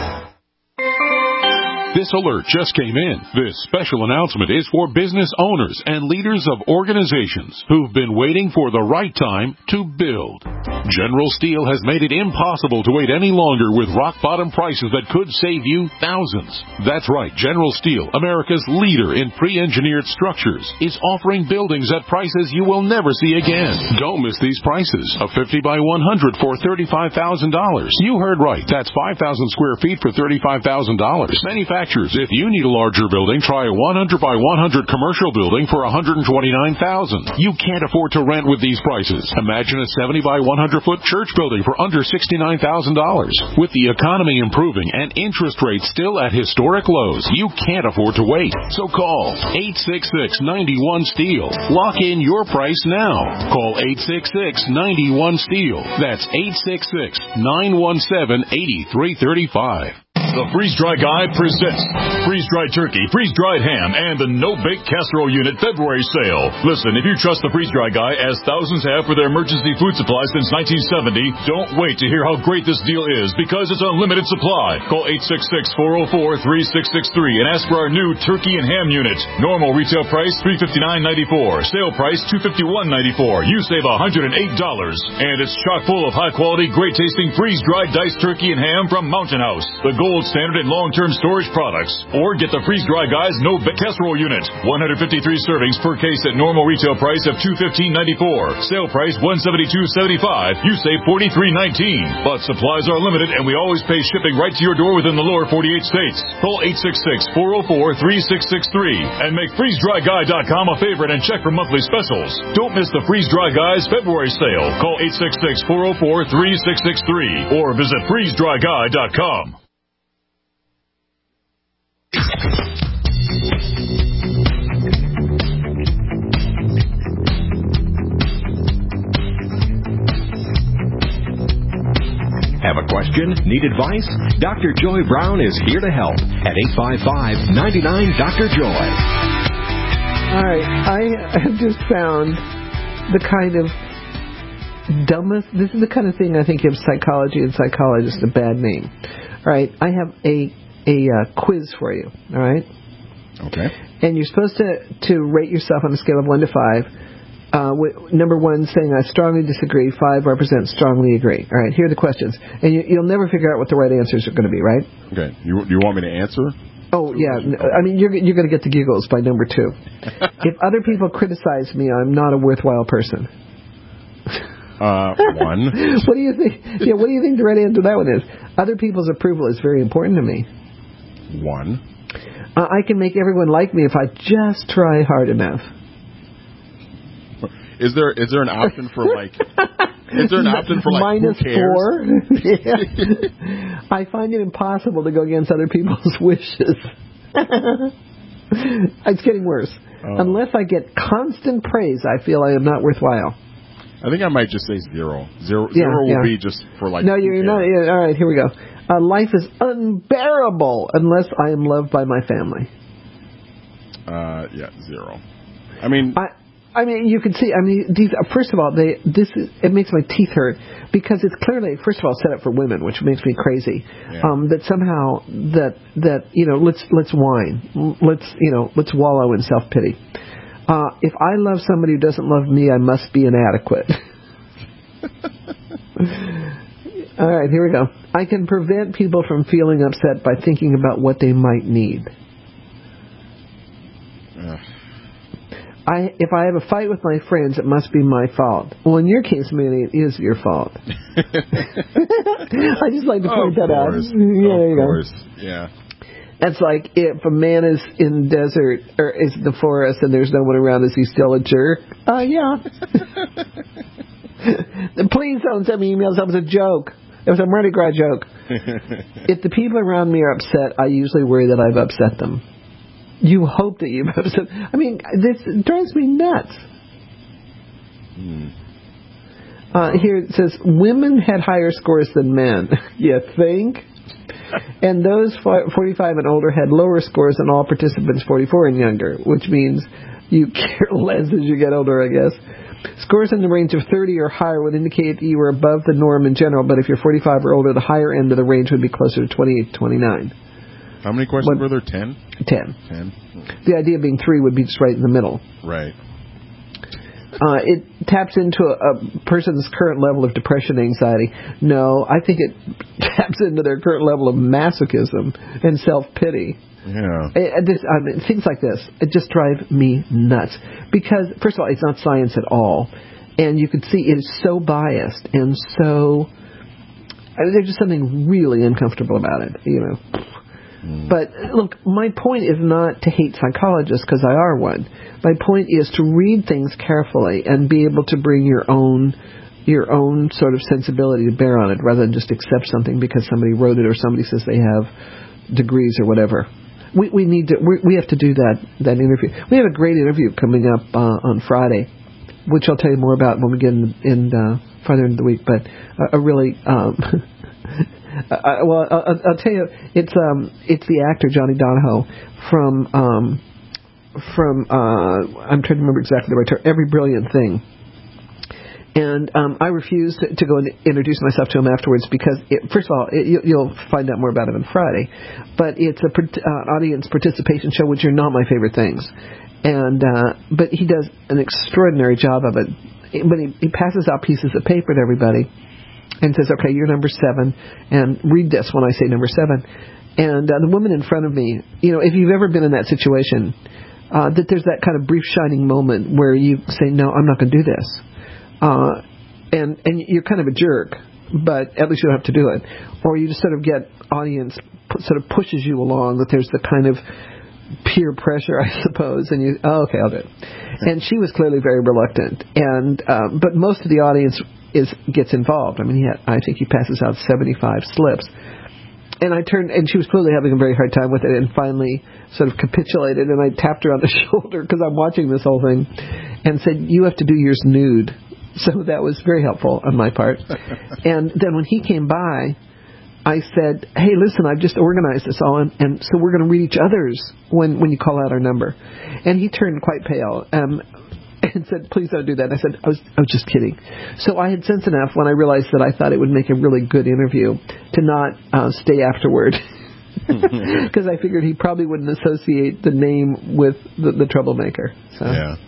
This alert just came in. This special announcement is for business owners and leaders of organizations who've been waiting for the right time to build. General Steel has made it impossible to wait any longer with rock-bottom prices that could save you thousands. That's right. General Steel, America's leader in pre-engineered structures, is offering buildings at prices you will never see again. Don't miss these prices. A fifty by one hundred for thirty-five thousand dollars. You heard right. That's five thousand square feet for thirty-five thousand dollars. Manufactured. If you need a larger building, try a one hundred by one hundred commercial building for one hundred twenty-nine thousand dollars. You can't afford to rent with these prices. Imagine a seventy by one hundred foot church building for under sixty-nine thousand dollars. With the economy improving and interest rates still at historic lows, you can't afford to wait. So call eight six six, nine one, STEEL. Lock in your price now. Call eight six six, nine one, STEEL. That's eight six six, nine one seven, eight three three five. The Freeze-Dry Guy presents freeze-dried turkey, freeze-dried ham, and the no-bake casserole unit February sale. Listen, if you trust the Freeze-Dry Guy, as thousands have for their emergency food supply since nineteen seventy, don't wait to hear how great this deal is, because it's unlimited supply. Call eight six six, four oh four, three six six three and ask for our new turkey and ham unit. Normal retail price three hundred fifty-nine dollars and ninety-four cents. Sale price two hundred fifty-one dollars and ninety-four cents. You save one hundred eight dollars. And it's chock full of high-quality, great-tasting freeze-dried diced turkey and ham from Mountain House, the gold standard in long-term storage products. Or get the Freeze-Dry Guy's no-bake casserole unit. one hundred fifty-three servings per case at normal retail price of two hundred fifteen dollars and ninety-four cents. Sale price one hundred seventy-two dollars and seventy-five cents. You save forty-three dollars and nineteen cents. But supplies are limited, and we always pay shipping right to your door within the lower forty-eight states. Call eight six six, four oh four, three six six three and make freeze dry guy dot com a favorite and check for monthly specials. Don't miss the Freeze-Dry Guy's February sale. Call eight six six, four oh four, three six six three or visit freeze dry guy dot com. Have a question? Need advice? Doctor Joy Brown is here to help at eight five five, nine nine, Doctor Joy. All right, I have just found the kind of dumbest, this is the kind of thing I think gives psychology and psychologists a bad name. All right, I have a a uh, quiz for you, all right? Okay. And you're supposed to, to rate yourself on a scale of one to five. Uh, with, number one saying I strongly disagree, five represents strongly agree. All right, here are the questions. And you, you'll never figure out what the right answers are going to be, right? Okay. You you want me to answer? Oh, yeah. I mean, you're, you're going to get the giggles by number two. If other people criticize me, I'm not a worthwhile person. Uh, one. What do you think? Yeah, what do you think the right answer to that one is? Other people's approval is very important to me. One. Uh, I can make everyone like me if I just try hard enough. Is there is there an option for like? Is there an option for like minus who cares? four? Yeah. I find it impossible to go against other people's wishes. It's getting worse. Oh. Unless I get constant praise, I feel I am not worthwhile. I think I might just say zero. Zero, Yeah, zero will yeah. be just for like. No, you're not. Yeah, all right, here we go. Uh, life is unbearable unless I am loved by my family. Uh, yeah, zero. I mean, I, I mean, you can see. I mean, these. First of all, they this is, it makes my teeth hurt because it's clearly, first of all, set up for women, which makes me crazy. Yeah. Um, that somehow that that you know, let's let's whine, let's you know, let's wallow in self pity. Uh, if I love somebody who doesn't love me, I must be inadequate. All right, here we go. I can prevent people from feeling upset by thinking about what they might need. Ugh. I, if I have a fight with my friends, it must be my fault. Well, in your case, Manny, it is your fault. I just like to point that out. Yeah, there you course. go. Yeah. That's like if a man is in the desert or is in the forest and there's no one around, is he still a jerk? Uh, yeah. Please don't send me emails. That was a joke. It was a Mardi Gras joke. If the people around me are upset, I usually worry that I've upset them. You hope that you've upset. I mean, this drives me nuts. Hmm. Uh, here it says, women had higher scores than men. You think? And those forty-five and older had lower scores than all participants forty-four and younger, which means you care less as you get older, I guess. Scores in the range of thirty or higher would indicate that you were above the norm in general, but if you're forty-five or older, the higher end of the range would be closer to twenty-eight to twenty-nine. How many questions were there? Ten? Ten. Ten. The idea being three would be just right in the middle. Right. Uh, it taps into a, a person's current level of depression, anxiety. No, I think it taps into their current level of masochism and self-pity. Yeah. It, this, I mean, things like this, it just drive me nuts. Because, first of all, it's not science at all. And you can see it is so biased and so... I mean, there's just something really uncomfortable about it, you know. Mm. But, look, my point is not to hate psychologists, because I are one. My point is to read things carefully and be able to bring your own your own sort of sensibility to bear on it, rather than just accept something because somebody wrote it or somebody says they have degrees or whatever. We we need to we, we have to do that that interview. We have a great interview coming up uh, on Friday, which I'll tell you more about when we get in, in uh, farther into the week. But uh, a really um, uh, well, I'll, I'll tell you, it's um it's the actor Johnny Donahoe from um from uh I'm trying to remember exactly the right term. Every Brilliant Thing. And um, I refused to, to go and introduce myself to him afterwards because, it, first of all, it, you, you'll find out more about him on Friday. But it's a uh, audience participation show, which are not my favorite things. And uh, but he does an extraordinary job of it. But he, he passes out pieces of paper to everybody and says, "Okay, you're number seven, and read this when I say number seven." And uh, the woman in front of me, you know, if you've ever been in that situation, uh, that there's that kind of brief shining moment where you say, "No, I'm not going to do this." Uh, and, and you're kind of a jerk, but at least you don't have to do it. Or you just sort of get audience p- sort of pushes you along, that there's the kind of peer pressure, I suppose, and you, oh, okay, I'll do it. And she was clearly very reluctant. And, um, but most of the audience is, gets involved. I mean, he had, I think he passes out seventy-five slips. And I turned, and she was clearly having a very hard time with it, and finally sort of capitulated, and I tapped her on the shoulder, because I'm watching this whole thing, and said, "You have to do yours nude." So that was very helpful on my part. And then when he came by, I said, "Hey, listen, I've just organized this all, and, and so we're going to read each other's when, when you call out our number." And he turned quite pale um, and said, "Please don't do that." And I said, I was, I was just kidding. So I had sense enough when I realized that I thought it would make a really good interview to not uh, stay afterward. Because I figured he probably wouldn't associate the name with the, the troublemaker. So. Yeah.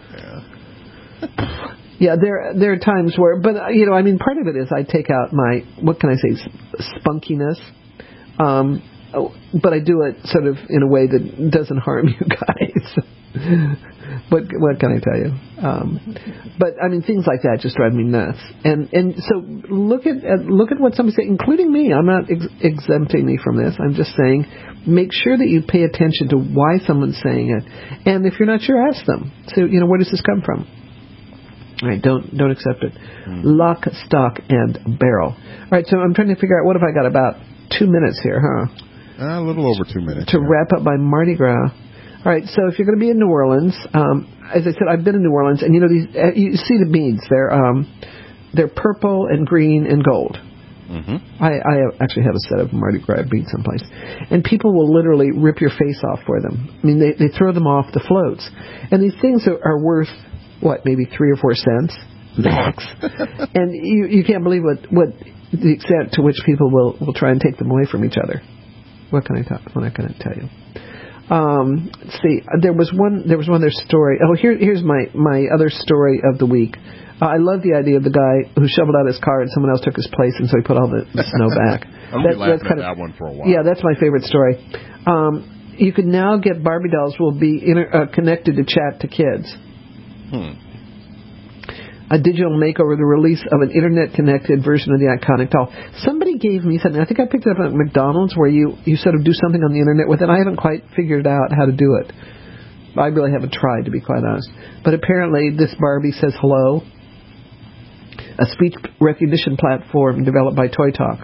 Yeah. Yeah, there there are times where, but, uh, you know, I mean, part of it is I take out my, what can I say, spunkiness. Um, but I do it sort of in a way that doesn't harm you guys. What what can I tell you? Um, but, I mean, things like that just drive me nuts. And and so look at, at look at what somebody said, including me. I'm not ex- exempting me from this. I'm just saying, make sure that you pay attention to why someone's saying it. And if you're not sure, ask them. So, you know, where does this come from? All right, don't don't accept it. Mm. Lock, stock, and barrel. All right, so I'm trying to figure out, what have I got, about two minutes here, huh? Uh, a little over two minutes. To yeah. wrap up my Mardi Gras. All right, so if you're going to be in New Orleans, um, as I said, I've been in New Orleans, and you know these. Uh, you see the beads? They're um, they're purple and green and gold, Mm-hmm. I, I actually have a set of Mardi Gras beads someplace. And people will literally rip your face off for them. I mean, they, they throw them off the floats. And these things are, are worth, what, maybe three or four cents max. And you, you can't believe what, what the extent to which people will, will try and take them away from each other. What can I talk, what can I tell you? Um, let's see. There was one, there was one other story. Oh, here, here's my, my other story of the week. Uh, I love the idea of the guy who shoveled out his car and someone else took his place, and so he put all the, the snow back. I'm that, laughing that's kind at of, that one for a while. Yeah, that's my favorite story. Um, you can now get Barbie dolls will be inter, uh, connected to chat to kids. Hmm. A digital makeover, the release of an internet-connected version of the iconic doll. Somebody gave me something. I think I picked it up at McDonald's, where you, you sort of do something on the internet with it. I haven't quite figured out how to do it. I really haven't tried, to be quite honest. But apparently this Barbie says hello. A speech recognition platform developed by Toy Talk.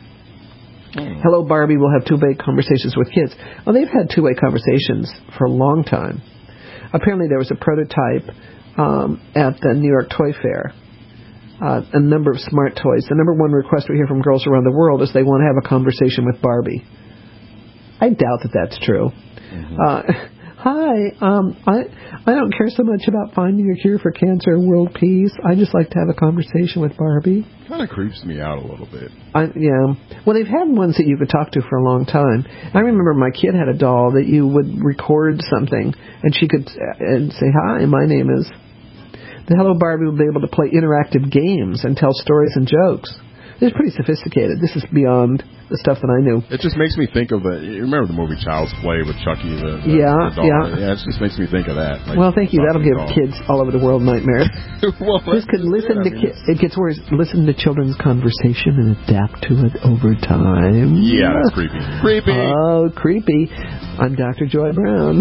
Mm. Hello, Barbie will have two-way conversations with kids. Well, they've had two-way conversations for a long time. Apparently there was a prototype um, at the New York Toy Fair. Uh, a number of smart toys. The number one request we hear from girls around the world is they want to have a conversation with Barbie. I doubt that that's true. Mm-hmm. Uh, Hi, um, I I don't care so much about finding a cure for cancer or world peace. I just like to have a conversation with Barbie. Kind of creeps me out a little bit. I, yeah. Well, they've had ones that you could talk to for a long time. I remember my kid had a doll that you would record something, and she could uh, and say, "Hi, my name is." The Hello Barbie would be able to play interactive games and tell stories and jokes. It's pretty sophisticated. This is beyond the stuff that I knew. It just makes me think of the. You remember the movie Child's Play with Chucky? The, the, yeah, the doll? yeah. Yeah, it just makes me think of that. Like, well, thank you. That'll give doll. kids all over the world nightmares. Well, this could listen it. to I mean, kids. It gets worse. Listen to children's conversation and adapt to it over time. Yeah, that's creepy. Creepy. Oh, creepy. I'm Doctor Joy Brown.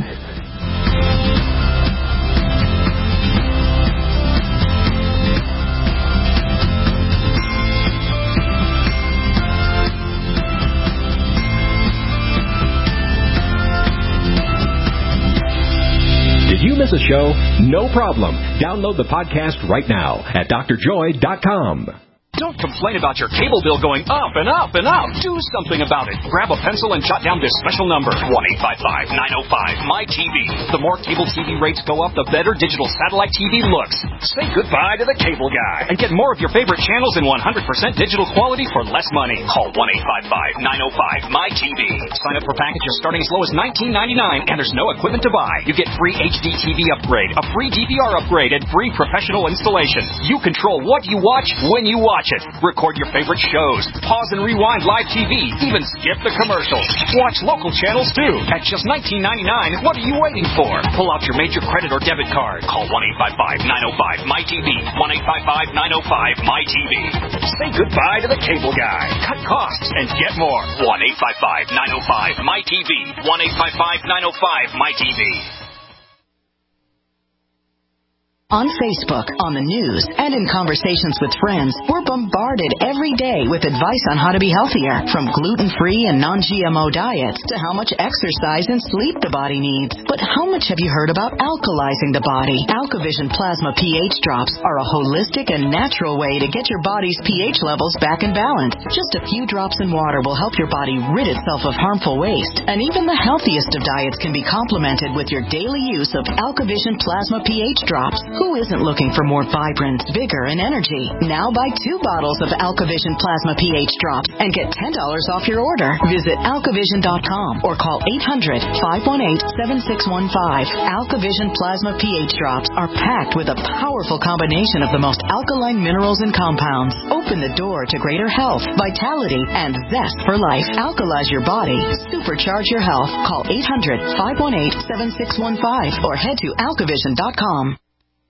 Did you miss a show? No problem. Download the podcast right now at d r joy dot com. Don't complain about your cable bill going up and up and up. Do something about it. Grab a pencil and jot down this special number, one eight five five, nine oh five, M Y T V. The more cable T V rates go up, the better digital satellite T V looks. Say goodbye to the cable guy and get more of your favorite channels in one hundred percent digital quality for less money. Call one eight five five, nine oh five, M Y T V. Sign up for packages starting as low as nineteen ninety-nine, and there's no equipment to buy. You get free H D T V upgrade, a free D V R upgrade, and free professional installation. You control what you watch when you watch it. Record your favorite shows, pause and rewind live T V, even skip the commercials. Watch local channels too. At just nineteen ninety-nine, what are you waiting for? Pull out your major credit or debit card. Call one eight five five, nine oh five, M Y T V. one eight five five, nine oh five, M Y T V. Say goodbye to the cable guy. Cut costs and get more. one eight five five, nine oh five, M Y T V. one eight five five, nine oh five, M Y T V. On Facebook, on the news, and in conversations with friends, we're bombarded every day with advice on how to be healthier, from gluten-free and non-G M O diets to how much exercise and sleep the body needs. But how much have you heard about alkalizing the body? AlkaVision Plasma pH drops are a holistic and natural way to get your body's pH levels back in balance. Just a few drops in water will help your body rid itself of harmful waste, and even the healthiest of diets can be complemented with your daily use of AlkaVision Plasma pH drops. Who isn't looking for more vibrance, vigor, and energy? Now buy two bottles of AlkaVision Plasma pH drops and get ten dollars off your order. Visit alkavision dot com or call eight hundred, five one eight, seven six one five. AlkaVision Plasma pH drops are packed with a powerful combination of the most alkaline minerals and compounds. Open the door to greater health, vitality, and zest for life. Alkalize your body. Supercharge your health. Call eight hundred, five one eight, seven six one five or head to alkavision dot com.